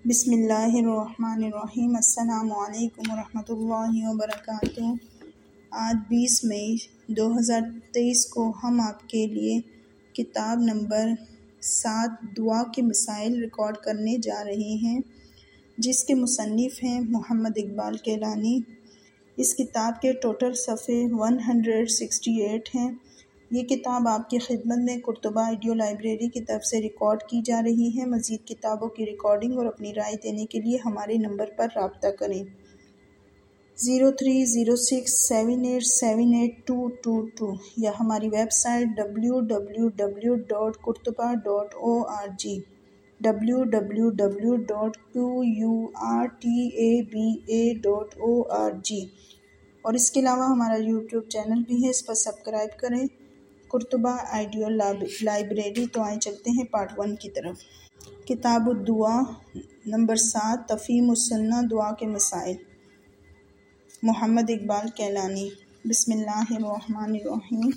بسم اللہ الرحمن الرحیم۔ السلام علیکم ورحمۃ اللہ وبرکاتہ۔ آج 20 مئی 2023 کو ہم آپ کے لیے کتاب نمبر 7 دعا کے مسائل ریکارڈ کرنے جا رہے ہیں، جس کے مصنف ہیں محمد اقبال کیلانی۔ اس کتاب کے ٹوٹل صفحے 168 ہیں۔ یہ کتاب آپ کی خدمت میں قرطبہ آڈیو لائبریری کی طرف سے ریکارڈ کی جا رہی ہے۔ مزید کتابوں کی ریکارڈنگ اور اپنی رائے دینے کے لیے ہمارے نمبر پر رابطہ کریں 0306787822 یا ہماری ویب سائٹ www.qurtba.org www.qurtaba.org اور اس کے علاوہ ہمارا یوٹیوب چینل بھی ہے، اس پر سبسکرائب کریں، قرطبہ آڈیو لائبریری۔ تو آئیں چلتے ہیں پارٹ 1 کی طرف۔ کتاب الدعا نمبر 7 تفہیم السنہ دعا کے مسائل، محمد اقبال کیلانی۔ بسم اللہ الرحمن الرحیم۔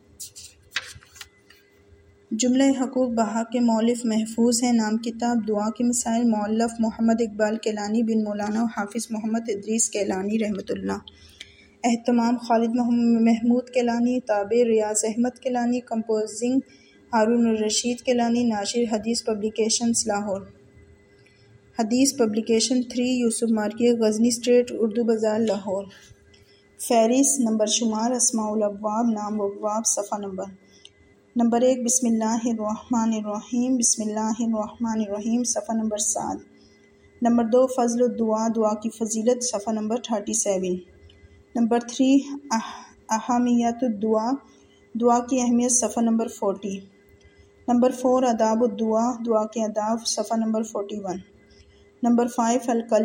جملہ حقوق بحق کے مؤلف محفوظ ہے۔ نام کتاب دعا کے مسائل، مؤلف محمد اقبال کیلانی بن مولانا حافظ محمد ادریس کیلانی رحمۃ اللہ۔ اہتمام خالد محمود کیلانی، تابع ریاض احمد کیلانی، کمپوزنگ ہارون الرشید کیلانی، ناشر Hadith publications Lahore. Hadith publication 3 Yusuf market Ghazni street Urdu Bazaar Lahore. فہرست نمبر شمار اسماء الابواب نام و ابواب صفحہ نمبر 1 بسم اللہ الرحمن الرحیم بسم اللہ الرحمن الرحیم صفحہ نمبر 7۔ نمبر 2 فضل الدعا دعا کی فضیلت صفحہ نمبر 37۔ نمبر 3 اہمیت الدعا دعا کی اہمیت صفحہ نمبر 40۔ نمبر 4 آداب الدعا دعا کے آداب صفحہ نمبر 41۔ نمبر 5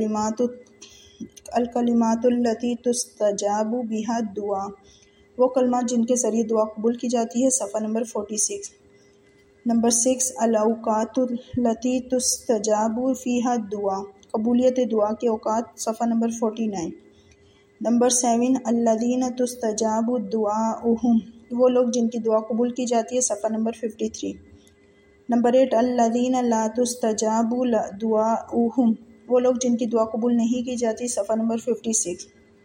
الکلمات التی تستجاب بها الدعا وہ کلمات جن کے ذریعے دعا قبول کی جاتی ہے صفحہ نمبر 46۔ نمبر 6 الاوقات التی تستجاب فیها الدعا قبولیت دعا کے اوقات صفحہ نمبر 49۔ نمبر 7 الذین تستجاب دعاؤہم وہ لوگ جن کی دعا قبول کی جاتی ہے صفحہ نمبر 53۔ نمبر 8 الذین لا تستجاب دعاؤہم وہ لوگ جن کی دعا قبول نہیں کی جاتی صفحہ نمبر 56۔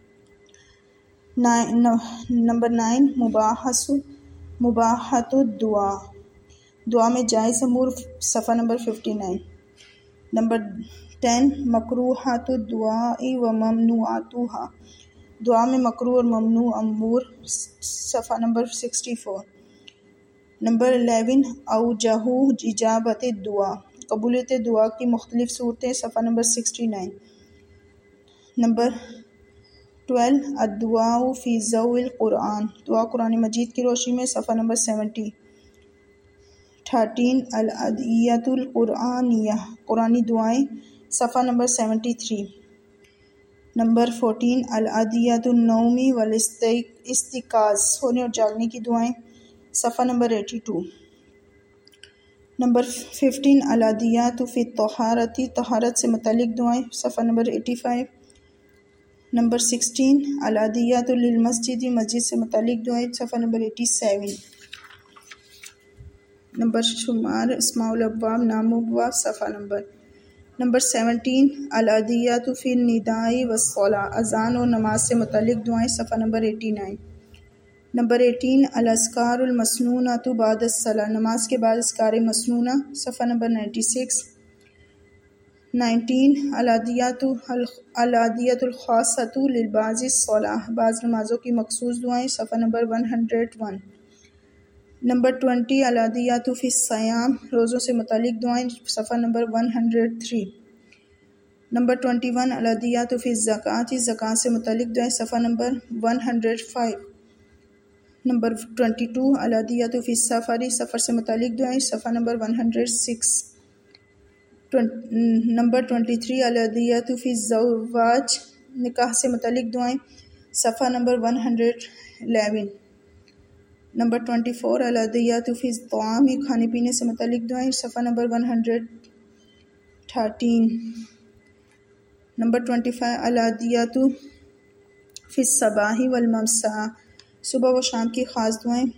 نمبر 9 مباحۃ الدعا دعا میں جائز امور صفحہ نمبر 59۔ نمبر 10 مکروہات الدعاء و ممنوعاتها دعا میں مکروہ اور ممنوع امور صفحہ نمبر 64۔ نمبر 11 اوجہ اجابت الدعا قبولیت دعا کی مختلف صورتیں صفحہ نمبر 69۔ نمبر 12 الدعاء فی ضوء القرآن دعا قرآن مجید کی روشنی میں صفحہ نمبر 70۔ 13 الادعیۃ القرآنیہ قرآنی دعائیں صفحہ نمبر 73۔ نمبر 14 الادعیۃ النوم والاستیقاظ سونے اور جاگنے کی دعائیں صفحہ نمبر 82۔ نمبر 15 الادعیۃ فی الطہارۃ طہارت سے متعلق دعائیں صفحہ نمبر 85۔ نمبر 16 الادعیۃ للمسجد مسجد سے متعلق دعائیں صفحہ نمبر 87۔ نمبر شمار اسماء الابواب نام و ابواب صفحہ نمبر 17 الادعیۃ فی النداء والصلاۃ اذان اور نماز سے متعلق دعائیں صفحہ نمبر 89۔ نمبر 18 الاذکار المسنونۃ بعد الصلاۃ نماز کے بعد اذکار مسنونہ صفحہ نمبر 96۔ 19 الادعیۃ الخاصۃ لبعض الصلاۃ بعض نمازوں کی مخصوص دعائیں صفحہ نمبر 101۔ نمبر 20 الادعیۃ فی الصیام روزوں سے متعلق دعائیں صفحہ نمبر 103۔ نمبر 21 الادعیۃ فی الزکوٰۃ زکوٰۃ سے متعلق دعائیں صفحہ نمبر 105۔ نمبر 22 الادعیۃ فی السفر سفر سے متعلق دعائیں صفحہ نمبر 106۔ نمبر 23 الادعیۃ فی الزواج نکاح سے متعلق دعائیں صفحہ نمبر 111۔ نمبر 24 الادعیۃ فی الطعام کھانے پینے سے متعلق دعائیں صفحہ نمبر 113۔ نمبر 25 الادعیۃ فی الصباح والمساء صبح و شام کی خاص دعائیں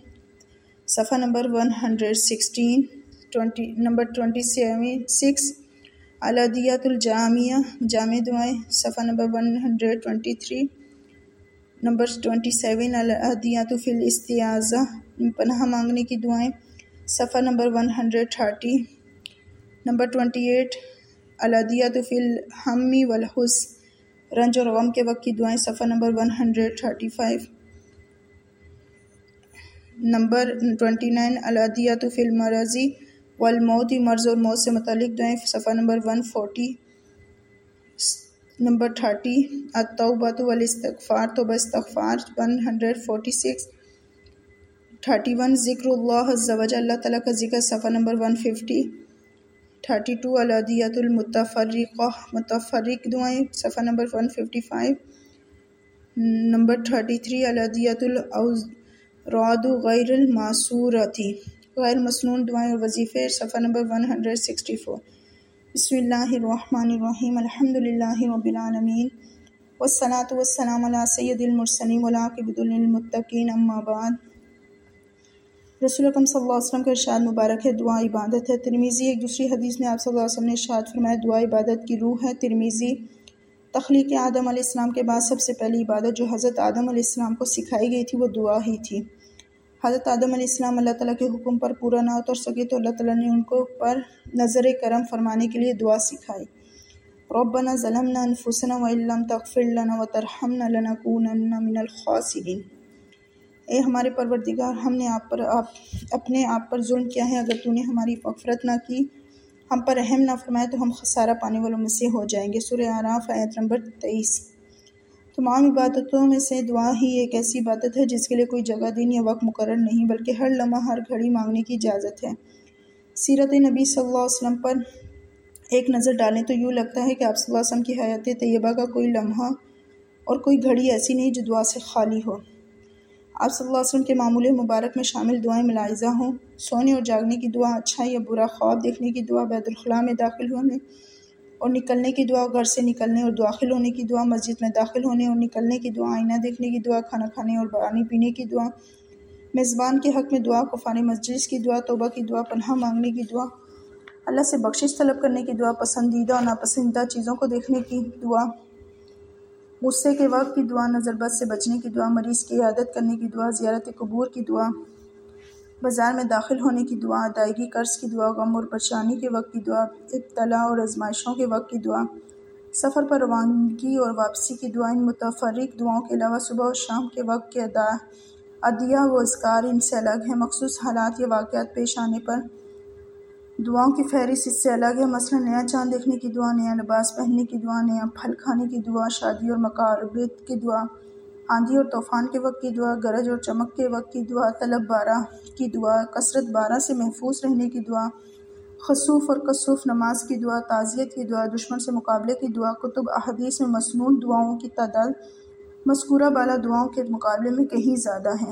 صفحہ نمبر 116۔ نمبر 26 الادیات الجامعہ جامع دعائیں صفحہ نمبر 123. نمبر 27 الادیات فی الاستعاذہ پناہ مانگنے کی دعائیں صفحہ نمبر 130. نمبر 28 الادیات فی الہم والحزن رنج اور غم کے وقت کی دعائیں صفحہ نمبر 135. نمبر 29 الادیات فی المرض والموت مرض اور موت سے متعلق دعائیں صفحہ نمبر 140. نمبر 30 التوبۃ والاستغفار توبہ استغفار 146. 31 ذکر اللہ عز و جل اللہ تعالیٰ کا ذکر صفحہ نمبر 150. 32 الادیات المتفرقہ متفرق دعائیں صفحہ نمبر 155. نمبر 33 الادیات الاوراد غیر الماسورتی غیر مسنون دعائیں اور وظیفے صفحہ نمبر 164. بسم اللہ الرحمن الرحیم الحمد للہ رب العالمین والصلاة والسلام علی سید المرسلین والعاقبۃ للمتقین اما بعد. رسول اکرم صلی اللہ علیہ وسلم کا ارشاد مبارک ہے دعا عبادت ہے. ترمذی. ایک دوسری حدیث میں آپ صلی اللہ علیہ وسلم نے ارشاد فرمایا دعا عبادت کی روح ہے. ترمذی. تخلیق آدم علیہ السلام کے بعد سب سے پہلی عبادت جو حضرت آدم علیہ السلام کو سکھائی گئی تھی وہ دعا ہی تھی. حضرت آدم علیہ السلام اللہ تعالیٰ کے حکم پر پورا نہ اتر سکے تو اللہ تعالیٰ نے ان کو پر نظر کرم فرمانے کے لیے دعا سکھائی. ربنا ظلمنا انفسنا وان لم تغفر لنا وترحمنا لنکونن من الخاسرین. اے ہمارے پروردگار ہم نے اپنے آپ پر ظلم کیا ہے. اگر تو نے ہماری مغفرت نہ کی ہم پر رحم نہ فرمایا تو ہم خسارہ پانے والوں میں سے ہو جائیں گے. سورہ اعراف آیت نمبر 23. تمام عبادتوں میں سے دعا ہی ایک ایسی عبادت ہے جس کے لیے کوئی جگہ دن یا وقت مقرر نہیں بلکہ ہر لمحہ ہر گھڑی مانگنے کی اجازت ہے. سیرت نبی صلی اللہ علیہ وسلم پر ایک نظر ڈالیں تو یوں لگتا ہے کہ آپ صلی اللہ علیہ وسلم کی حیات طیبہ کا کوئی لمحہ اور کوئی گھڑی ایسی نہیں جو دعا سے خالی ہو. آپ صلی اللہ علیہ وسلم کے معمول مبارک میں شامل دعائیں ملاحظہ ہوں. سونے اور جاگنے کی دعا، اچھا یا برا خواب دیکھنے کی دعا، بیت الخلاء میں داخل ہونے اور نکلنے کی دعا، گھر سے نکلنے اور داخل ہونے کی دعا، مسجد میں داخل ہونے اور نکلنے کی دعا، آئینہ دیکھنے کی دعا، کھانا کھانے اور پانی پینے کی دعا، میزبان کے حق میں دعا، کفار مجلس کی دعا، توبہ کی دعا، پناہ مانگنے کی دعا، اللہ سے بخشش طلب کرنے کی دعا، پسندیدہ اور ناپسندیدہ چیزوں کو دیکھنے کی دعا، غصے کے وقت کی دعا، نظر بد سے بچنے کی دعا، مریض کی عیادت کرنے کی دعا، زیارت قبور کی دعا، بازار میں داخل ہونے کی دعا، ادائیگی قرض کی دعا، غم اور پریشانی کے وقت کی دعا، ابتلا اور آزمائشوں کے وقت کی دعا، سفر پر روانگی اور واپسی کی دعا. ان متفرق دعاؤں کے علاوہ صبح اور شام کے وقت کے ادعیہ و اذکار ان سے الگ ہیں. مخصوص حالات یا واقعات پیش آنے پر دعاؤں کی فہرست اس سے الگ ہے. مثلا نیا چاند دیکھنے کی دعا، نیا لباس پہننے کی دعا، نیا پھل کھانے کی دعا، شادی اور مقاربت کی دعا، آندھی اور طوفان کے وقت کی دعا، گرج اور چمک کے وقت کی دعا، طلب بارہ کی دعا، کثرت بارہ سے محفوظ رہنے کی دعا، خسوف اور کسوف نماز کی دعا، تعزیت کی دعا، دشمن سے مقابلے کی دعا. کتب احادیث میں مسنون دعاؤں کی تعداد مذکورہ بالا دعاؤں کے مقابلے میں کہیں زیادہ ہے.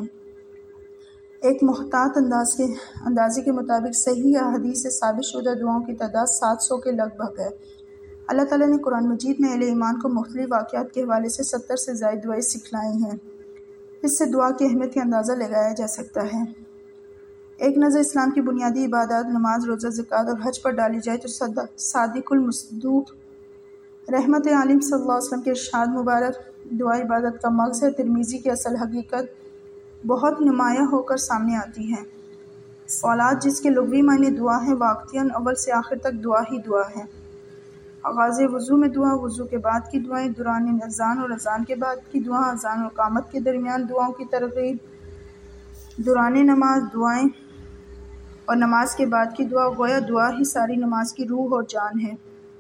ایک محتاط اندازے کے مطابق صحیح احادیث سے ثابت شدہ دعاؤں کی تعداد 700 کے لگ بھگ ہے. اللہ تعالیٰ نے قرآن مجید میں اہل ایمان کو مختلف واقعات کے حوالے سے 70 سے زائد دعائیں سکھلائی ہیں. اس سے دعا کی اہمیت کا اندازہ لگایا جا سکتا ہے. ایک نظر اسلام کی بنیادی عبادات نماز، روزہ، زکوٰۃ اور حج پر ڈالی جائے تو صادق المصدوق رحمت عالم صلی اللہ علیہ وسلم کے ارشاد مبارک دعا عبادت کا مغز ہے. ترمذی کی اصل حقیقت بہت نمایاں ہو کر سامنے آتی ہے. صلات جس کے لغوی معنی دعا ہے واقعتاً اول سے آخر تک دعا ہی دعا ہے. آغاز وضو میں دعا، وضو کے بعد کی دعائیں، دوران اذان اور اذان کے بعد کی دعا، اذان اور اقامت کے درمیان دعاؤں کی ترغیب، دوران نماز دعائیں اور نماز کے بعد کی دعا. گویا دعا ہی ساری نماز کی روح اور جان ہے.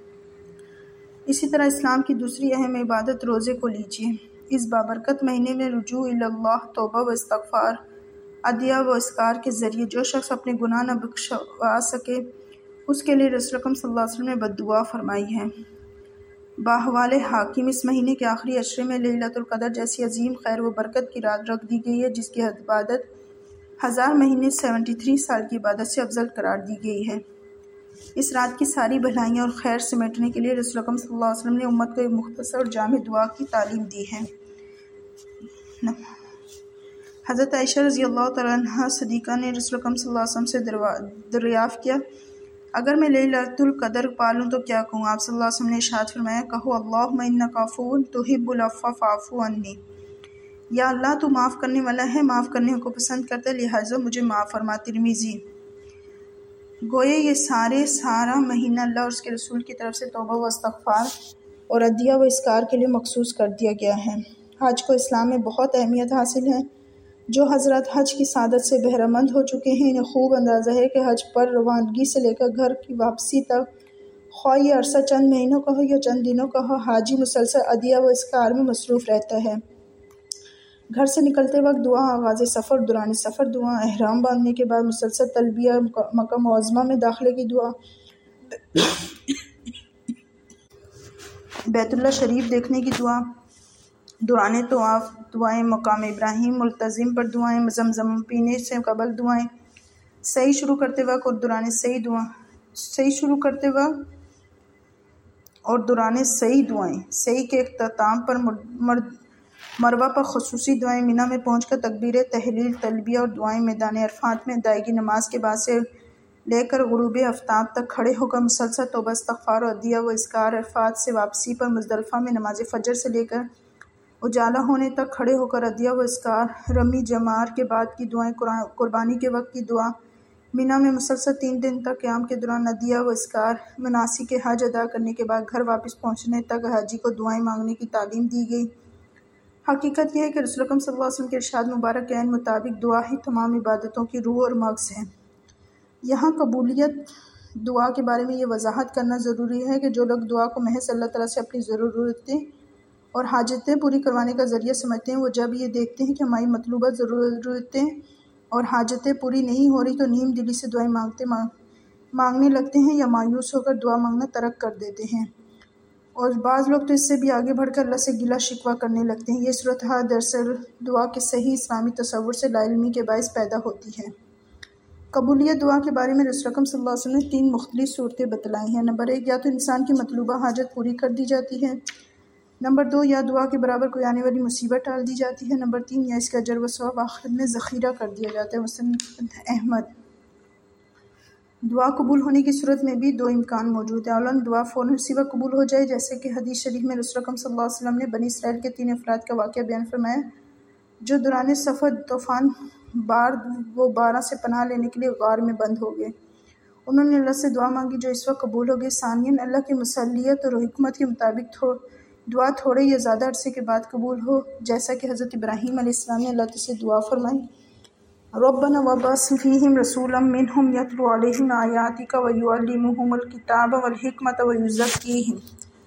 اسی طرح اسلام کی دوسری اہم عبادت روزے کو لیجیے. اس بابرکت مہینے میں رجوع اللہ، توبہ و استغفار، ادعیہ و اذکار کے ذریعے جو شخص اپنے گناہ نہ بخشوا سکے اس کے لیے رسول اکرم صلی اللہ علیہ وسلم نے بددعا فرمائی ہے. باحوال حاکم اس مہینے کے آخری عشرے میں لیلۃ القدر جیسی عظیم خیر و برکت کی رات رکھ دی گئی ہے جس کی عبادت 1000 مہینے 73 سال کی عبادت سے افضل قرار دی گئی ہے. اس رات کی ساری بھلائیاں اور خیر سمیٹنے کے لیے رسول اکرم صلی اللہ علیہ وسلم نے امت کو ایک مختصر اور جامع دعا کی تعلیم دی ہے. حضرت عائشہ رضی اللہ تعالیٰ عنہا صدیقہ نے رسول اکرم صلی اللہ علیہ وسلم سے دریافت کیا اگر میں لیلۃ القدر پالوں تو کیا کہوں؟ آپ صلی اللہ علیہ وسلم نے ارشاد فرمایا، کہو اللہم انک عفو تحب العفو فاعف عنی، یا اللہ تو معاف کرنے والا ہے، معاف کرنے کو پسند کرتا ہے، لہٰذا مجھے معاف فرما۔ ترمذی۔ گویا یہ سارا مہینہ اللہ اور اس کے رسول کی طرف سے توبہ و استغفار اور عدیہ و اذکار کے لیے مخصوص کر دیا گیا ہے۔ حج کو اسلام میں بہت اہمیت حاصل ہے۔ جو حضرات حج کی سعادت سے بہرہ مند ہو چکے ہیں انہیں خوب اندازہ ہے کہ حج پر روانگی سے لے کر گھر کی واپسی تک، خواہ یہ عرصہ چند مہینوں کا ہو یا چند دنوں کا ہو، حاجی مسلسل عدیہ و اذکار میں مصروف رہتا ہے۔ گھر سے نکلتے وقت دعا، آغاز سفر، دوران سفر دعا، احرام باندھنے کے بعد مسلسل تلبیہ، مکہ معظمہ میں داخلے کی دعا، بیت اللہ شریف دیکھنے کی دعا، دوران طواف دعائیں، مقام ابراہیم ملتزم پر دعائیں، زمزم پینے سے قبل دعائیں، سعی شروع کرتے وقت اور دوران سعی دعائیں، سعی کے اختتام پر مروہ پر خصوصی دعائیں، منی میں پہنچ کر تکبیر تحلیل، تلبیہ اور دعائیں، میدان عرفات میں ادائیگی، نماز کے بعد سے لے کر غروب آفتاب تک کھڑے ہو کر مسلسل توبہ استغفار اور عدیہ و اذکار، عرفات سے واپسی پر مزدلفہ میں نماز فجر سے لے کر اجالا ہونے تک کھڑے ہو کر عدیہ و اذکار، رمی جمار کے بعد کی دعائیں، قربانی کے وقت کی دعا، منی میں مسلسل 3 دن تک قیام کے دوران عدیہ و اذکار، مناسک حج ادا کرنے کے بعد گھر واپس پہنچنے تک حاجی کو دعائیں مانگنے کی تعلیم دی گئی۔ حقیقت یہ ہے کہ رسول اکرم صلی اللہ علیہ وسلم کے ارشاد مبارک کے عین مطابق دعا ہی تمام عبادتوں کی روح اور مغز ہے۔ یہاں قبولیت دعا کے بارے میں یہ وضاحت کرنا ضروری ہے کہ جو لوگ دعا کو محض اللہ تعالیٰ سے اپنی ضرورتیں اور حاجتیں پوری کروانے کا ذریعہ سمجھتے ہیں، وہ جب یہ دیکھتے ہیں کہ ہماری مطلوبہ ضرورتیں اور حاجتیں پوری نہیں ہو رہی تو نیم دلی سے دعائیں مانگنے لگتے ہیں یا مایوس ہو کر دعا مانگنا ترک کر دیتے ہیں، اور بعض لوگ تو اس سے بھی آگے بڑھ کر اللہ سے گلہ شکوہ کرنے لگتے ہیں۔ یہ صورتحال دراصل دعا کے صحیح اسلامی تصور سے لا علمی کے باعث پیدا ہوتی ہے۔ قبولیت دعا کے بارے میں رسول اکرم صلی اللہ علیہ وسلم نے 3 مختلف صورتیں بتلائی ہیں۔ نمبر 1، یا تو انسان کی مطلوبہ حاجت پوری کر دی جاتی ہے۔ نمبر 2، یا دعا کے برابر کوئی آنے والی مصیبت ٹال دی جاتی ہے۔ نمبر 3، یا اس کا اجر و ثواب آخرت میں ذخیرہ کر دیا جاتا ہے۔ مسند احمد۔ دعا قبول ہونے کی صورت میں بھی 2 امکان موجود ہیں۔ اولاً دعا فوراً اسی وقت قبول ہو جائے، جیسے کہ حدیث شریف میں رسول اکرم صلی اللہ علیہ وسلم نے بنی اسرائیل کے 3 افراد کا واقعہ بیان فرمایا جو دوران سفر طوفان بارہ سے پناہ لینے کے لیے غار میں بند ہو گئے۔ انہوں نے اللہ سے دعا مانگی جو اس وقت قبول ہو گئی۔ ثانیاً اللہ کی مصلیت اور حکمت کے مطابق دعا تھوڑے یا زیادہ عرصے کے بعد قبول ہو، جیسا کہ حضرت ابراہیم علیہ السلام نے اللہ سے دعا فرمائی، ربنا وابعث فیہم رسولا منہم یتلو علیہم آیاتک ویعلمہم الکتاب والحکمۃ ویزکیہم۔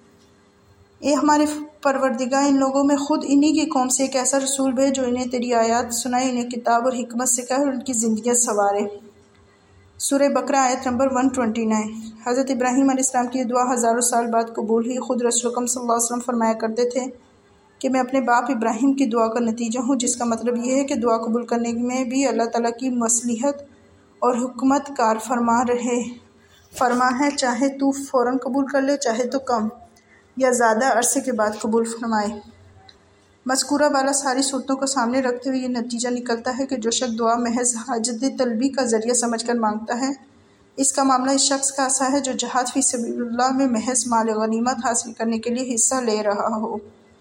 اے ہمارے پروردگار، ان لوگوں میں خود انہی کی قوم سے ایک ایسا رسول بھیج جو انہیں تیری آیات سنائے، انہیں کتاب اور حکمت سکھائے اور ان کی زندگیاں سنوارے۔ سورہ بقرہ آیت نمبر 129۔ حضرت ابراہیم علیہ السلام کی یہ دعا ہزاروں سال بعد قبول ہوئی۔ خود رسول اکرم صلی اللہ علیہ وسلم فرمایا کرتے تھے کہ میں اپنے باپ ابراہیم کی دعا کا نتیجہ ہوں، جس کا مطلب یہ ہے کہ دعا قبول کرنے میں بھی اللہ تعالیٰ کی مصلحت اور حکمت کار فرما ہے، چاہے تو فوراً قبول کر لے، چاہے تو کم یا زیادہ عرصے کے بعد قبول فرمائے۔ مذکورہ بالا ساری صورتوں کو سامنے رکھتے ہوئے یہ نتیجہ نکلتا ہے کہ جو شخص دعا محض حاجت طلبی کا ذریعہ سمجھ کر مانگتا ہے، اس کا معاملہ اس شخص کا ایسا ہے جو جہاد فی سبیل اللہ میں محض مال غنیمت حاصل کرنے کے لیے حصہ لے رہا ہو۔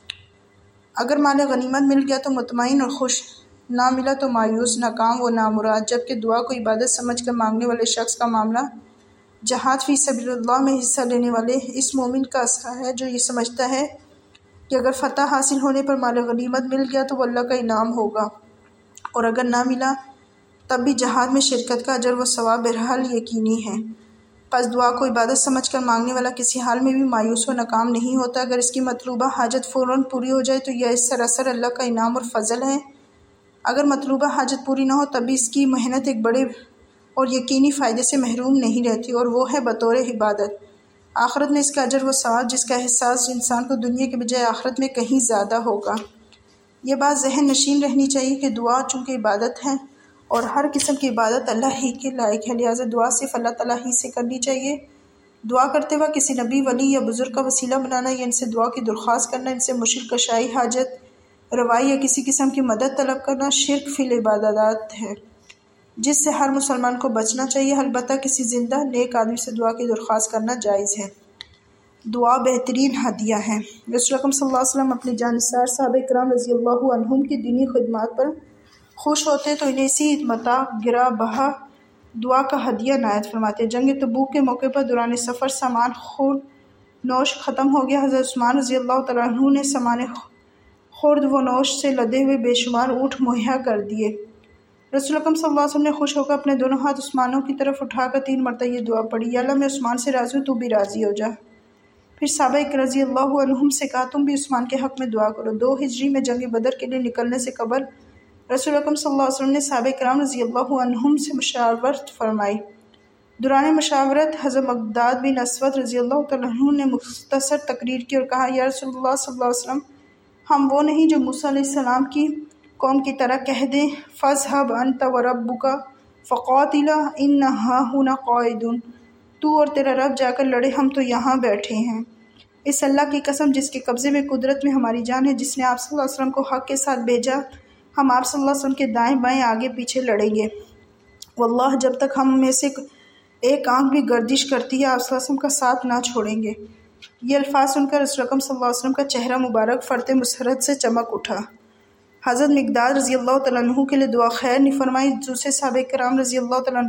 اگر مال غنیمت مل گیا تو مطمئن اور خوش، نہ ملا تو مایوس، ناکام و نامراد، جبکہ دعا کو عبادت سمجھ کر مانگنے والے شخص کا معاملہ جہاد فی سبیل اللہ میں حصہ لینے والے اس مومن کا ایسا ہے جو یہ سمجھتا ہے کہ اگر فتح حاصل ہونے پر مال غنیمت مل گیا تو وہ اللہ کا انعام ہوگا، اور اگر نہ ملا تب بھی جہاد میں شرکت کا اجر و ثواب بہرحال یقینی ہے۔ پس دعا کو عبادت سمجھ کر مانگنے والا کسی حال میں بھی مایوس و ناکام نہیں ہوتا۔ اگر اس کی مطلوبہ حاجت فوراً پوری ہو جائے تو یہ سراسر اللہ کا انعام اور فضل ہے۔ اگر مطلوبہ حاجت پوری نہ ہو تب بھی اس کی محنت ایک بڑے اور یقینی فائدے سے محروم نہیں رہتی، اور وہ ہے بطور عبادت۔ آخرت میں اس کا اجر و ثواب، جس کا احساس انسان کو دنیا کے بجائے آخرت میں کہیں زیادہ ہوگا۔ یہ بات ذہن نشین رہنی چاہیے کہ دعا چونکہ عبادت ہے اور ہر قسم کی عبادت اللہ ہی کے لائق ہے، لہٰذا دعا صرف اللہ تعالیٰ ہی سے کرنی چاہیے۔ دعا کرتے وقت کسی نبی، ولی یا بزرگ کا وسیلہ بنانا یا ان سے دعا کی درخواست کرنا، ان سے مشکل کشائی، حاجت روائی یا کسی قسم کی مدد طلب کرنا شرک فی العبادات ہے۔ جس سے ہر مسلمان کو بچنا چاہیے، البتہ کسی زندہ نیک آدمی سے دعا کی درخواست کرنا جائز ہے۔ دعا بہترین ہدیہ ہے۔ رسول اکرم صلی اللہ علیہ وسلم اپنے جانثار صحابہ کرام رضی اللہ عنہم کی دینی خدمات پر خوش ہوتے تو انہیں اسی متاع گرا بہا دعا کا ہدیہ عنایت فرماتے۔ جنگ تبوک کے موقع پر دوران سفر سامان خورد نوش ختم ہو گیا۔ حضرت عثمان رضی اللہ تعالیٰ عنہ نے سامان خورد و نوش سے لدے ہوئے بے شمار اونٹ مہیا کر دیے۔ رسول اکرم صلی اللہ علیہ وسلم نے خوش ہو کر اپنے دونوں ہاتھ عثمانوں کی طرف اٹھا کر 3 مرتبہ یہ دعا پڑھی، یا اللہ میں عثمان سے راضی ہوں، تو بھی راضی ہو جا۔ پھر صحابہ رضی اللہ عنہم سے کہا تم بھی عثمان کے حق میں دعا کرو۔ 2 ہجری میں جنگ بدر کے لیے نکلنے سے قبل رسول اکرم صلی اللہ علیہ وسلم نے صحابہ کرام رضی اللہ عنہم سے مشاورت فرمائی۔ دوران مشاورت حضرت مقداد بن اسود رضی اللہ تعالیٰ عنہ نے مختصر تقریر کی اور کہا، یا رسول اللہ صلی اللہ علیہ وسلم، ہم وہ نہیں جو موسیٰ علیہ السلام کی قوم کی طرح کہہ دیں فَاذْهَبْ أَنْتَ وَرَبُّكَ فَقَاتِلَا إِنَّا هَاهُنَا قَاعِدُونَ، تو اور تیرا رب جا کر لڑے، ہم تو یہاں بیٹھے ہیں۔ اس اللہ کی قسم جس کے قبضے میں قدرت میں ہماری جان ہے، جس نے آپ صلی اللہ علیہ وسلم کو حق کے ساتھ بھیجا، ہم آپ صلی اللہ علیہ وسلم کے دائیں بائیں آگے پیچھے لڑیں گے۔ واللہ جب تک ہم میں سے ایک آنکھ بھی گردش کرتی ہے، آپ صلی اللہ علیہ وسلم کا ساتھ نہ چھوڑیں گے۔ یہ الفاظ سن کر رسول اکرم صلی اللہ علیہ وسلم کا چہرہ مبارک فرط مسرت سے چمک اٹھا۔ حضرت مقداد رضی اللہ تعالیٰ عنہ کے لیے دعا خیر نہیں فرمائی۔ دوسرے صحابہ کرام رضی اللہ تعالیٰ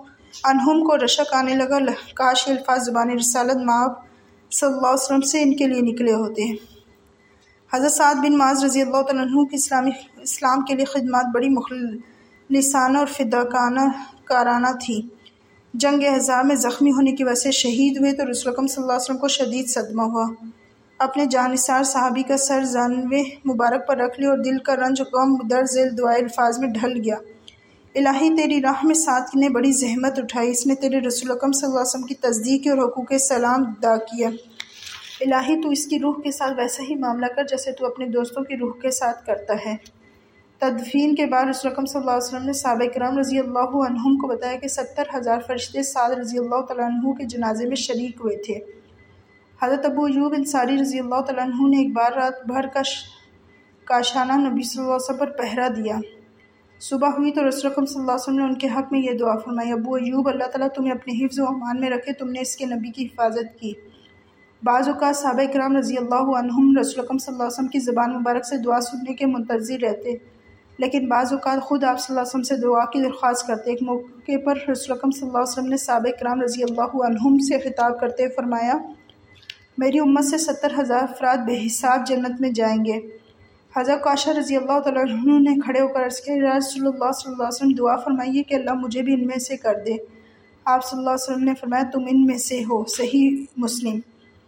عنہم کو رشک آنے لگا، کاش یہ الفاظ زبان رسالت مآب صلی اللہ علیہ وسلم سے ان کے لیے نکلے ہوتے ہیں۔ حضرت سعد بن معاذ رضی اللہ تعالیٰ عنہ کی اسلام کے لیے خدمات بڑی مخلصانہ اور فداکارانہ تھی۔ جنگ احزاب میں زخمی ہونے کی وجہ سے شہید ہوئے تو رسول اکرم صلی اللہ علیہ وسلم کو شدید صدمہ ہوا۔ اپنے جانثار صحابی کا سر زانوے مبارک پر رکھ لیا اور دل کا رنج و غم در ذیل دعائے الفاظ میں ڈھل گیا، الہی تیری راہ میں سعد نے بڑی زحمت اٹھائی، اس نے تیرے رسول اکرم صلی اللہ علیہ وسلم کی تصدیق کی اور حقوق سلام ادا کیا، الہی تو اس کی روح کے ساتھ ویسا ہی معاملہ کر جیسے تو اپنے دوستوں کی روح کے ساتھ کرتا ہے۔ تدفین کے بعد رسول اکرم صلی اللہ علیہ وسلم نے صحابہ کرام رضی اللہ عنہم کو بتایا کہ 70,000 فرشتے سعد رضی اللہ تعالیٰ عنہ کے جنازے میں شریک ہوئے تھے۔ حضرت ابو ایوب انصاری رضی اللہ تعالیٰ عنہ نے ایک بار رات بھر کاشانہ نبی صلی اللہ علیہ وسلم پر پہرا دیا۔ صبح ہوئی تو رسول اکرم صلی اللہ علیہ وسلم نے ان کے حق میں یہ دعا فرمائی، ابو ایوب اللہ تعالیٰ تمہیں اپنے حفظ و امان میں رکھے، تم نے اس کے نبی کی حفاظت کی۔ بعض اوقات صحابہ کرام رضی اللہ عنہم رسول اکرم صلی اللہ علیہ وسلم کی زبان مبارک سے دعا سننے کے منتظر رہتے، لیکن بعض اوقات خود آپ صلی اللہ علیہ وسلم سے دعا کی درخواست کرتے۔ ایک موقع پر رسول اکرم صلی اللہ علیہ وسلم نے صحابہ کرام رضی اللہ عنہم سے خطاب کرتے فرمایا، میری امت سے 70,000 افراد بے حساب جنت میں جائیں گے۔ حضرت عائشہ رضی اللہ تعالیٰ عنہ نے کھڑے ہو کر عرض کیا، یا رسول اللہ صلی اللہ علیہ وسلم دعا فرمائیے کہ اللہ مجھے بھی ان میں سے کر دے۔ آپ صلی اللہ علیہ وسلم نے فرمایا، تم ان میں سے ہو۔ صحیح مسلم۔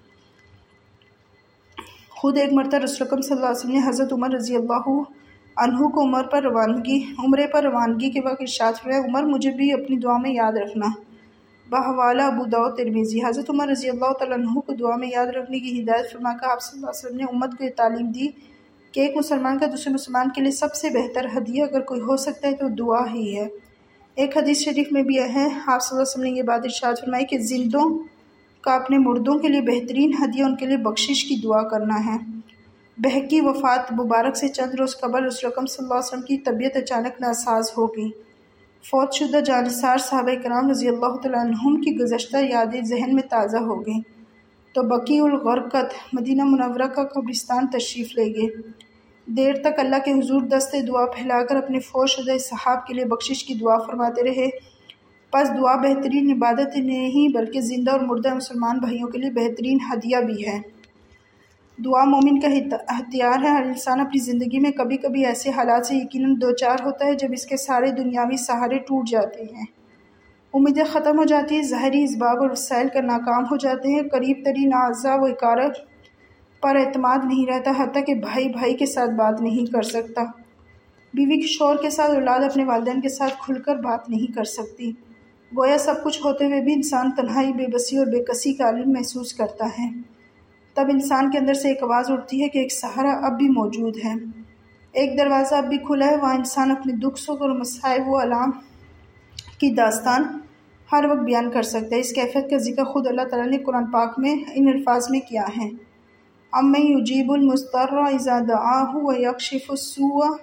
خود ایک مرتبہ رسول اکرم صلی اللہ علیہ وسلم نے حضرت عمر رضی اللہ عنہ کو عمرے پر روانگی کے وقت ارشاد فرمایا، عمر مجھے بھی اپنی دعا میں یاد رکھنا۔ بحوالہ ابو داؤد ترمذی۔ حضرت عمر رضی اللہ تعالیٰ عنہ کو دعا میں یاد رکھنے کی ہدایت فرما کر آپ صلی اللہ علیہ وسلم نے امت کو یہ تعلیم دی کہ ایک مسلمان کا دوسرے مسلمان کے لیے سب سے بہتر ہدیہ اگر کوئی ہو سکتا ہے تو دعا ہی ہے۔ ایک حدیث شریف میں بھی ہے، آپ صلی اللہ علیہ وسلم نے یہ بات ارشاد فرمائی کہ زندوں کا اپنے مردوں کے لیے بہترین ہدیہ ان کے لیے بخشش کی دعا کرنا ہے۔ بہقی وفات مبارک سے چند روز قبل رسول اکرم صلی اللہ علیہ وسلم کی طبیعت اچانک ناساز ہو گئی۔ فوت شدہ جانثار صحابہ کرام رضی اللہ تعالیٰ عنہم کی گزشتہ یادیں ذہن میں تازہ ہو گئیں تو بقیع الغرقد مدینہ منورہ کا قبرستان تشریف لے گئے۔ دیر تک اللہ کے حضور دست دعا پھیلا کر اپنے فوت شدہ صحاب کے لیے بخشش کی دعا فرماتے رہے۔ پس دعا بہترین عبادت نہیں بلکہ زندہ اور مردہ مسلمان بھائیوں کے لیے بہترین ہدیہ بھی ہے۔ دعا مومن کا ہتھیار ہے۔ ہر انسان اپنی زندگی میں کبھی کبھی ایسے حالات سے یقیناً دوچار ہوتا ہے جب اس کے سارے دنیاوی سہارے ٹوٹ جاتے ہیں، امیدیں ختم ہو جاتی ہیں، ظاہری اسباب اور وسائل کا ناکام ہو جاتے ہیں، قریب ترین اعزاء و اقارب پر اعتماد نہیں رہتا، حتیٰ کہ بھائی بھائی کے ساتھ بات نہیں کر سکتا، بیوی کے شوہر کے ساتھ، اولاد اپنے والدین کے ساتھ کھل کر بات نہیں کر سکتی۔ گویا سب کچھ ہوتے ہوئے بھی انسان تنہائی، بے بسی اور بے کسی کا عالم محسوس کرتا ہے۔ تب انسان کے اندر سے ایک آواز اٹھتی ہے کہ ایک سہارا اب بھی موجود ہے، ایک دروازہ اب بھی کھلا ہے، وہاں انسان اپنے دکھ سکھ اور مصائب و آلام کی داستان ہر وقت بیان کر سکتا ہے۔ اس کیفیت کا ذکر خود اللہ تعالیٰ نے قرآن پاک میں ان الفاظ میں کیا ہے، اَمَّن یُجِیبُ الْمُضْطَرَّ اِذَا دَعَاهُ وَیَکْشِفُ السُّوءَ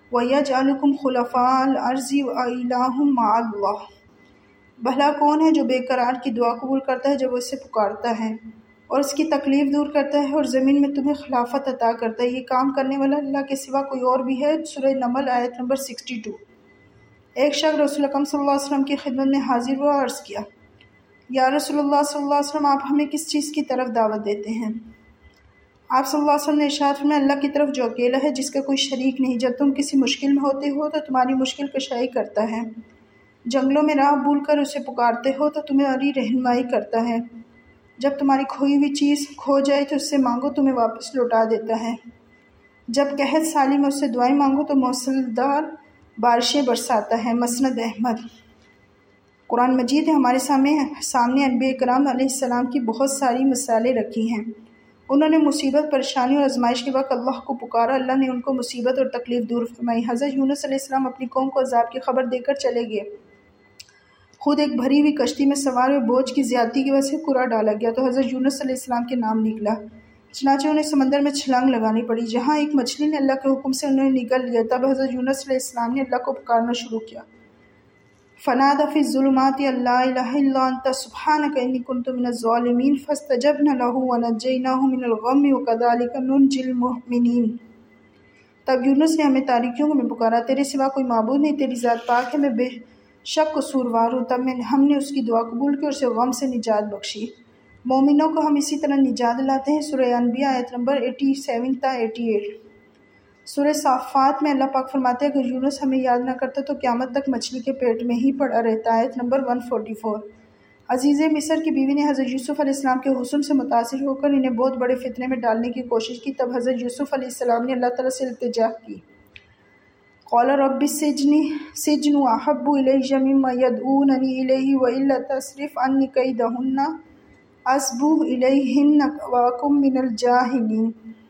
وَيَجْعَلُكُمْ خُلَفَاءَ الْأَرْضِ وَإِلَٰهٌ مَّعَ اللَّهِ۔ بھلا کون ہے جو بے قرار کی دعا قبول کرتا ہے جب وہ اسے پکارتا ہے، اور اس کی تکلیف دور کرتا ہے، اور زمین میں تمہیں خلافت عطا کرتا ہے۔ یہ کام کرنے والا اللہ کے سوا کوئی اور بھی ہے؟ سورہ نمل آیت نمبر 62۔ ایک شخص رسول اکرم صلی اللہ علیہ وسلم کی خدمت میں حاضر ہوا اور عرض کیا، یا رسول اللہ صلی اللہ علیہ وسلم، آپ ہمیں کس چیز کی طرف دعوت دیتے ہیں؟ آپ صلی اللہ علیہ وسلم نے ارشاد فرمایا، اللہ کی طرف جو اکیلا ہے، جس کا کوئی شریک نہیں۔ جب تم کسی مشکل میں ہوتے ہو تو تمہاری مشکل کشائی کرتا ہے، جنگلوں میں راہ بھول کر اسے پکارتے ہو تو تمہاری رہنمائی کرتا ہے، جب تمہاری کھوئی ہوئی چیز کھو جائے تو اس سے مانگو، تمہیں واپس لوٹا دیتا ہے، جب قحط سالی میں اس سے دعائیں مانگو تو موسلادھار بارشیں برساتا ہے۔ مسند احمد۔ قرآن مجید ہمارے سامنے انبیاء کرام علیہ السلام کی بہت ساری مثالیں رکھی ہیں۔ انہوں نے مصیبت، پریشانی اور آزمائش کے وقت اللہ کو پکارا، اللہ نے ان کو مصیبت اور تکلیف دور فرمائی۔ حضرت یونس علیہ السلام اپنی قوم کو عذاب کی خبر دے کر چلے گئے، خود ایک بھری ہوئی کشتی میں سوار ہوئے، بوجھ کی زیادتی کی وجہ سے کرا ڈالا گیا تو حضرت یونس علیہ السلام کے نام نکلا، چنانچہ انہیں سمندر میں چھلانگ لگانی پڑی، جہاں ایک مچھلی نے اللہ کے حکم سے انہیں نگل لیا۔ تب حضرت یونس علیہ السلام نے اللہ کو پکارنا شروع کیا، فَنَادَىٰ فِي الظُّلُمَاتِ أَن لَّا إِلَٰهَ إِلَّا أَنتَ سُبْحَانَكَ إِنِّي كُنتُ مِنَ الظَّالِمِينَ فَاسْتَجَبْنَا لَهُ وَنَجَّيْنَاهُ مِنَ الْغَمِّ وَكَذَٰلِكَ نُنجِي الْمُؤْمِنِينَ۔ تب یونس نے ہمیں تاریکیوں میں پکارا، تیرے سوا کوئی معبود نہیں، تیری ذات پاک ہے، میں بے شک قصوروار ہوں۔ تب ہم نے اس کی دعا قبول کی اور اسے غم سے نجات بخشی۔ مومنوں کو ہم اسی طرح نجات دلاتے ہیں۔ سورہ انبیاء آیت نمبر 87 تا 88۔ سورہ صافات میں اللہ پاک فرماتے ہیں، اگر یونس ہمیں یاد نہ کرتا تو قیامت تک مچھلی کے پیٹ میں ہی پڑا رہتا۔ آیت نمبر 144۔ عزیز مصر کی بیوی نے حضرت یوسف علیہ السلام کے حسن سے متاثر ہو کر انہیں بہت بڑے فتنے میں ڈالنے کی کوشش کی۔ تب حضرت یوسف علیہ السلام نے اللہ تعالیٰ سے التجا کی، قال رب السجن احب الی مما یدعوننی الیہ والا تصرف عنی کیدہن اصب الیہن واکن من الجاہلین۔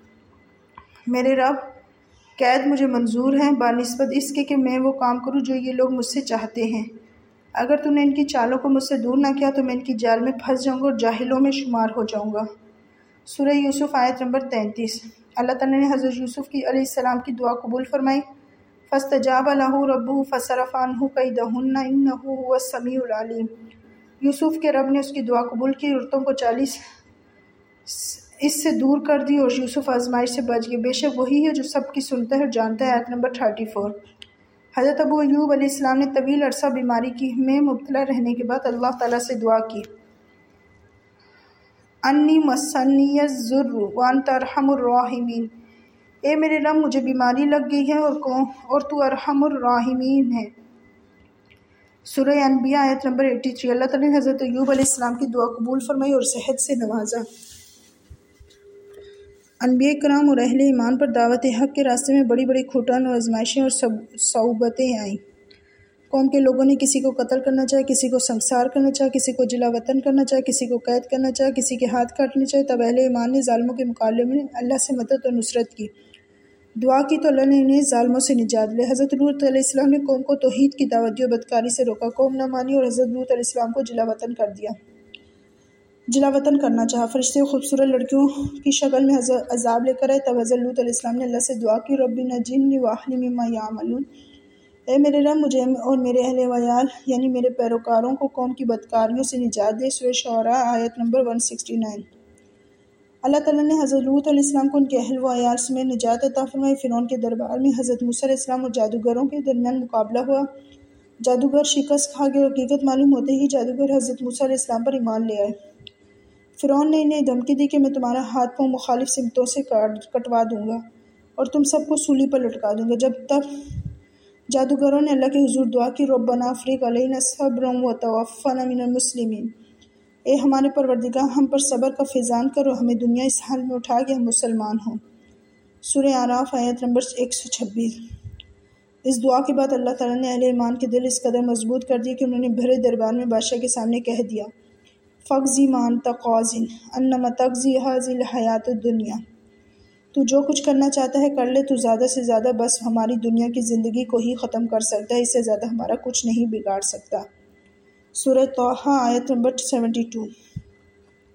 میرے رب، قید مجھے منظور ہے بنسبت اس کے کہ میں وہ کام کروں جو یہ لوگ مجھ سے چاہتے ہیں۔ اگر تم نے ان کی چالوں کو مجھ سے دور نہ کیا تو میں ان کی جال میں پھنس جاؤں گا اور جاہلوں میں شمار ہو جاؤں گا۔ سورہ یوسف آیت نمبر 33۔ اللہ تعالیٰ نے حضرت یوسف کی علیہ السلام کی دعا قبول فرمائی، فاستجاب له ربه فصرف عنه كيدهن انه هو السميع العليم۔ یوسف کے رب نے اس کی دعا قبول کی، عورتوں کو 40 اس سے دور کر دی اور یوسف آزمائش سے بچ گئے، بے شک وہی ہے جو سب کی سنتا ہے اور جانتا ہے۔ آیت نمبر 34۔ حضرت ابو ایوب علیہ السلام نے طویل عرصہ بیماری میں مبتلا رہنے کے بعد اللہ تعالیٰ سے دعا کی، انی مسنی الضر وانت ارحم الراحمین۔ اے میرے رب، مجھے بیماری لگ گئی ہے اور تو ارحم الراحمین ہے۔ سورہ انبیاء آیت نمبر 83۔ اللہ تعالیٰ نے حضرت ایوب علیہ السلام کی دعا قبول فرمائی اور صحت سے نوازا۔ انبیاء کرام اور اہل ایمان پر دعوت حق کے راستے میں بڑی بڑی کھٹان اور آزمائشیں اور صعوبتیں آئیں۔ قوم کے لوگوں نے کسی کو قتل کرنا چاہے، کسی کو سنگسار کرنا چاہے، کسی کو جلا وطن کرنا چاہے، کسی کو قید کرنا چاہے، کسی کے ہاتھ کاٹنے چاہے۔ تب اہل ایمان نے ظالموں کے مقابلے میں اللہ سے مدد اور نصرت کی، دعا کی تو اللہ نے انہیں ظالموں سے نجات دلائی۔ حضرت لوط علیہ السلام نے قوم کو توحید کی دعوت دی اور بدکاری سے روکا، قوم نہ مانی اور حضرت لوط علیہ السلام کو جلا وطن کرنا چاہا۔ فرشتے خوبصورت لڑکیوں کی شکل میں عذاب لے کر آئے، تب حضرت لوط علیہ السلام نے اللہ سے دعا کی، رب نجنی واہلی مما یعملون۔ اے میرے رب، مجھے اور میرے اہل ویال یعنی میرے پیروکاروں کو قوم کی بدکاریوں سے نجات دے۔ سورہ شعراء آیت نمبر 169۔ اللہ تعالیٰ نے حضرت لوط علیہ السلام کو ان کے اہل و عیال سمیت نجات عطا فرمائی۔ فرعون کے دربار میں حضرت موسیٰ علیہ السلام اور جادوگروں کے درمیان مقابلہ ہوا، جادوگر شکست کھا گئے اور حقیقت معلوم ہوتے ہی جادوگر حضرت موسیٰ علیہ السلام پر ایمان لے آئے۔ فرعون نے انہیں دھمکی دی کہ میں تمہارا ہاتھ پاؤں مخالف سمتوں سے کٹوا دوں گا اور تم سب کو سولی پر لٹکا دوں گا۔ تب جادوگروں نے اللہ کے حضور دعا کی، ربنا افرغ علینا صبرا وتوفنا من المسلمین۔ اے ہمارے پروردگار، ہم پر صبر کا فیضان کر اور ہمیں دنیا اس حال میں اٹھا کہ ہم مسلمان ہوں۔ سورہ اعراف آیت نمبر 126۔ اس دعا کے بعد اللہ تعالیٰ نے اہل ایمان کے دل اس قدر مضبوط کر دیے کہ انہوں نے بھرے دربار میں بادشاہ کے سامنے کہہ دیا، فَاقْضِ مَا أَنْتَ قَاضٍ إِنَّمَا تَقْضِي هَٰذِهِ الْحَیَاةَ الدُّنْیَا۔ تو جو کچھ کرنا چاہتا ہے کر لے، تو زیادہ سے زیادہ بس ہماری دنیا کی زندگی کو ہی ختم کر سکتا ہے، اس سے زیادہ ہمارا کچھ نہیں بگاڑ سکتا۔ سورہ طٰہٰ آیت نمبر 72۔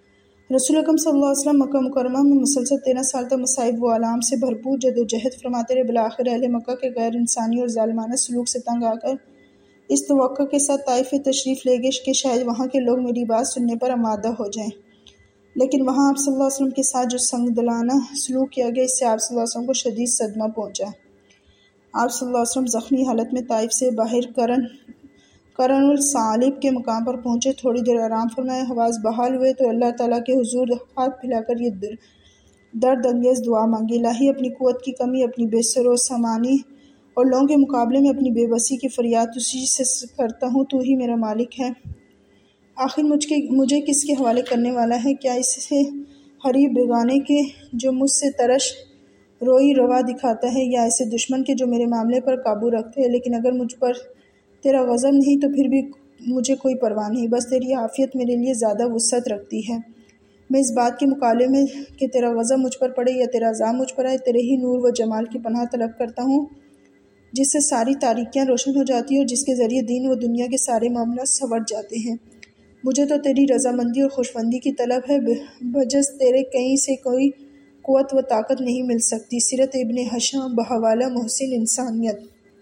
رسول اکرم صلی اللہ علیہ وسلم مکہ مکرمہ میں مسلسل 13 سال تک مصائب و آلام سے بھرپور جدوجہد فرماتے رہے۔ بالآخر اہل مکہ کے غیر انسانی اور ظالمانہ سلوک سے تنگ آ کر اس توقع کے ساتھ طائف تشریف لے گئے کہ شاید وہاں کے لوگ میری بات سننے پر آمادہ ہو جائیں، لیکن وہاں آپ صلی اللہ علیہ وسلم کے ساتھ جو سنگ دلانہ سلوک کیا گیا، اس سے آپ صلی اللہ علیہ وسلم کو شدید صدمہ پہنچا۔ آپ صلی اللہ علیہ وسلم زخمی حالت میں طائف سے باہر قرن الثعالب کے مقام پر پہنچے، تھوڑی دیر آرام فرمایا، حواس بحال ہوئے تو اللہ تعالیٰ کے حضور ہاتھ پھیلا کر یہ درد انگیز دعا مانگی: الہی، اپنی قوت کی کمی، اپنی بے سر و سامانی اور لوگوں کے مقابلے میں اپنی بے بسی کی فریاد تجھی سے کرتا ہوں، تو ہی میرا مالک ہے، آخر مجھے کس کے حوالے کرنے والا ہے؟ کیا اس سے حریف بیگانے کے جو مجھ سے ترش روئی روا دکھاتا ہے، یا ایسے دشمن کے جو میرے معاملے پر قابو رکھتے ہیں؟ لیکن اگر مجھ پر تیرا غضب نہیں تو پھر بھی مجھے کوئی پرواہ نہیں، بس تیری عافیت میرے لیے زیادہ وسعت رکھتی ہے۔ میں اس بات کے مقابلے میں کہ تیرا غضب مجھ پر پڑے یا تیرا عذاب مجھ پر آئے، تیرے ہی نور و جمال کی پناہ طلب کرتا ہوں، جس سے ساری تاریکیاں روشن ہو جاتی ہیں اور جس کے ذریعے دین و دنیا کے سارے معاملات سنور جاتے ہیں۔ مجھے تو تیری رضامندی اور خوشبندی کی طلب ہے، بجز تیرے کہیں سے کوئی قوت و طاقت نہیں مل سکتی۔ سیرت ابن ہشام بحوالہ محسن انسانیت۔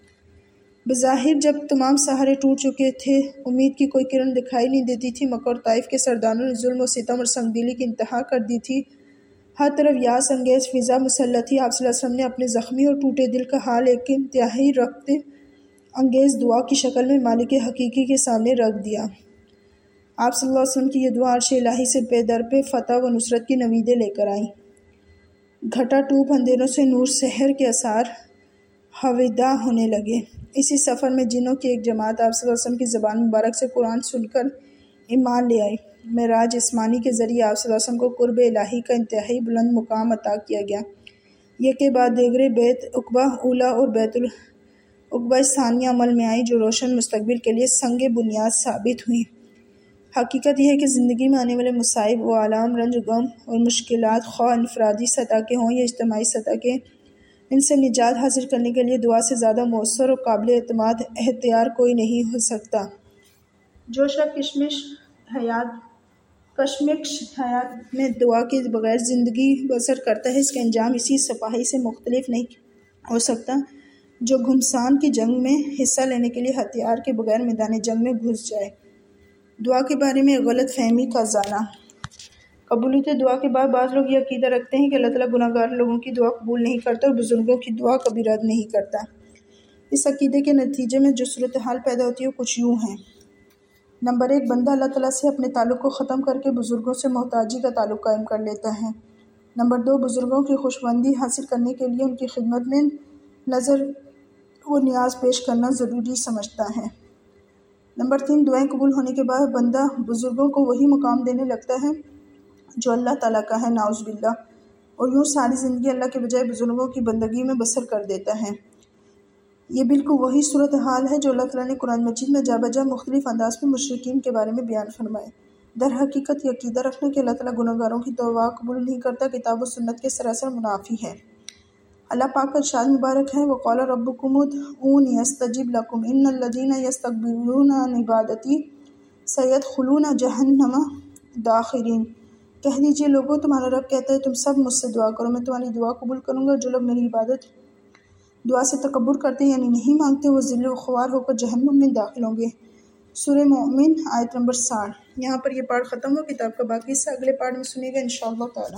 بظاہر جب تمام سہارے ٹوٹ چکے تھے، امید کی کوئی کرن دکھائی نہیں دیتی تھی، مکہ اور طائف کے سرداروں نے ظلم و ستم اور سنگ دلی کی انتہا کر دی تھی، ہر طرف یاس انگیز فضا مسلط تھی۔ آپ صلی اللہ علیہ وسلم نے اپنے زخمی اور ٹوٹے دل کا حال ایک انتہائی رغبت انگیز دعا کی شکل میں مالک حقیقی کے سامنے رکھ دیا۔ آپ صلی اللہ علیہ وسلم کی یہ دعا عرش الہی سے پے در پہ فتح و نصرت کی نویدیں لے کر آئیں۔ گھٹا ٹوپ اندھیروں سے نور سحر کے آثار ہویدا ہونے لگے۔ اسی سفر میں جنوں کی ایک جماعت آپ صلی اللہ علیہ وسلم کی زبان مبارک سے قرآن سن کر ایمان لے آئی۔ معراج جسمانی کے ذریعے آپ صلی اللہ علیہ وسلم کو قرب الہی کا انتہائی بلند مقام عطا کیا گیا۔ یہ کے بعد دیگرے بیت عقبہ اولیٰ اور بیت العقبہ ثانیہ عمل میں آئی، جو روشن مستقبل کے لیے سنگ بنیاد ثابت ہوئی۔ حقیقت یہ ہے کہ زندگی میں آنے والے مصائب و آلام، رنج و غم اور مشکلات، خواہ انفرادی سطح کے ہوں یا اجتماعی سطح کے، ان سے نجات حاصل کرنے کے لیے دعا سے زیادہ مؤثر اور قابل اعتماد اختیار کوئی نہیں ہو سکتا۔ جو شخص کشمکش حیات میں دعا کے بغیر زندگی بسر کرتا ہے، اس کا انجام اسی سپاہی سے مختلف نہیں ہو سکتا جو گھمسان کی جنگ میں حصہ لینے کے لیے ہتھیار کے بغیر میدان جنگ میں گھس جائے۔ دعا کے بارے میں غلط فہمی کا ازالہ۔ قبولیت دعا کے بعد بعض لوگ یہ عقیدہ رکھتے ہیں کہ اللہ تعالیٰ گناہ گار لوگوں کی دعا قبول نہیں کرتا اور بزرگوں کی دعا کبھی رد نہیں کرتا۔ اس عقیدے کے نتیجے میں جو صورتحال پیدا ہوتی ہے وہ کچھ یوں ہے۔ نمبر 1، بندہ اللہ تعالیٰ سے اپنے تعلق کو ختم کر کے بزرگوں سے محتاجی کا تعلق قائم کر لیتا ہے۔ نمبر 2، بزرگوں کی خوشبندی حاصل کرنے کے لیے ان کی خدمت میں نظر و نیاز پیش کرنا ضروری سمجھتا ہے۔ نمبر 3، دعائیں قبول ہونے کے بعد بندہ بزرگوں کو وہی مقام دینے لگتا ہے جو اللہ تعالیٰ کا ہے، نعوذ باللہ، اور یوں ساری زندگی اللہ کے بجائے بزرگوں کی بندگی میں بسر کر دیتا ہے۔ یہ بالکل وہی صورتحال ہے جو اللہ تعالیٰ نے قرآن مجید میں جا بجا مختلف انداز میں مشرکین کے بارے میں بیان فرمائے۔ در حقیقت یہ عقیدہ رکھنا کہ اللہ تعالیٰ گناہ گاروں کی دعا قبول نہیں کرتا، کتاب و سنت کے سراسر منافی ہے۔ اللہ پاک کا ارشاد مبارک ہے، وَقَالَ رَبُّكُمُ ادْعُونِي أَسْتَجِبْ لَكُمْ إِنَّ الَّذِينَ يَسْتَكْبِرُونَ عَنْ عِبَادَتِي سَيَدْخُلُونَ جَهَنَّمَ دَاخِرِينَ۔ کہہ دیجئے لوگوں، تمہارا رب کہتا ہے تم سب مجھ سے دعا کرو، میں تمہاری دعا قبول کروں گا۔ جو لوگ میری عبادت دعا سے تکبر کرتے یعنی نہیں مانگتے، وہ ذل و خوار ہو کر جہنم میں داخل ہوں گے۔ سورہ مومن آیت نمبر 60۔ یہاں پر یہ پارٹ ختم ہو، کتاب کا باقی حصہ اگلے پارٹ میں سنیے گا انشاءاللہ تعالی۔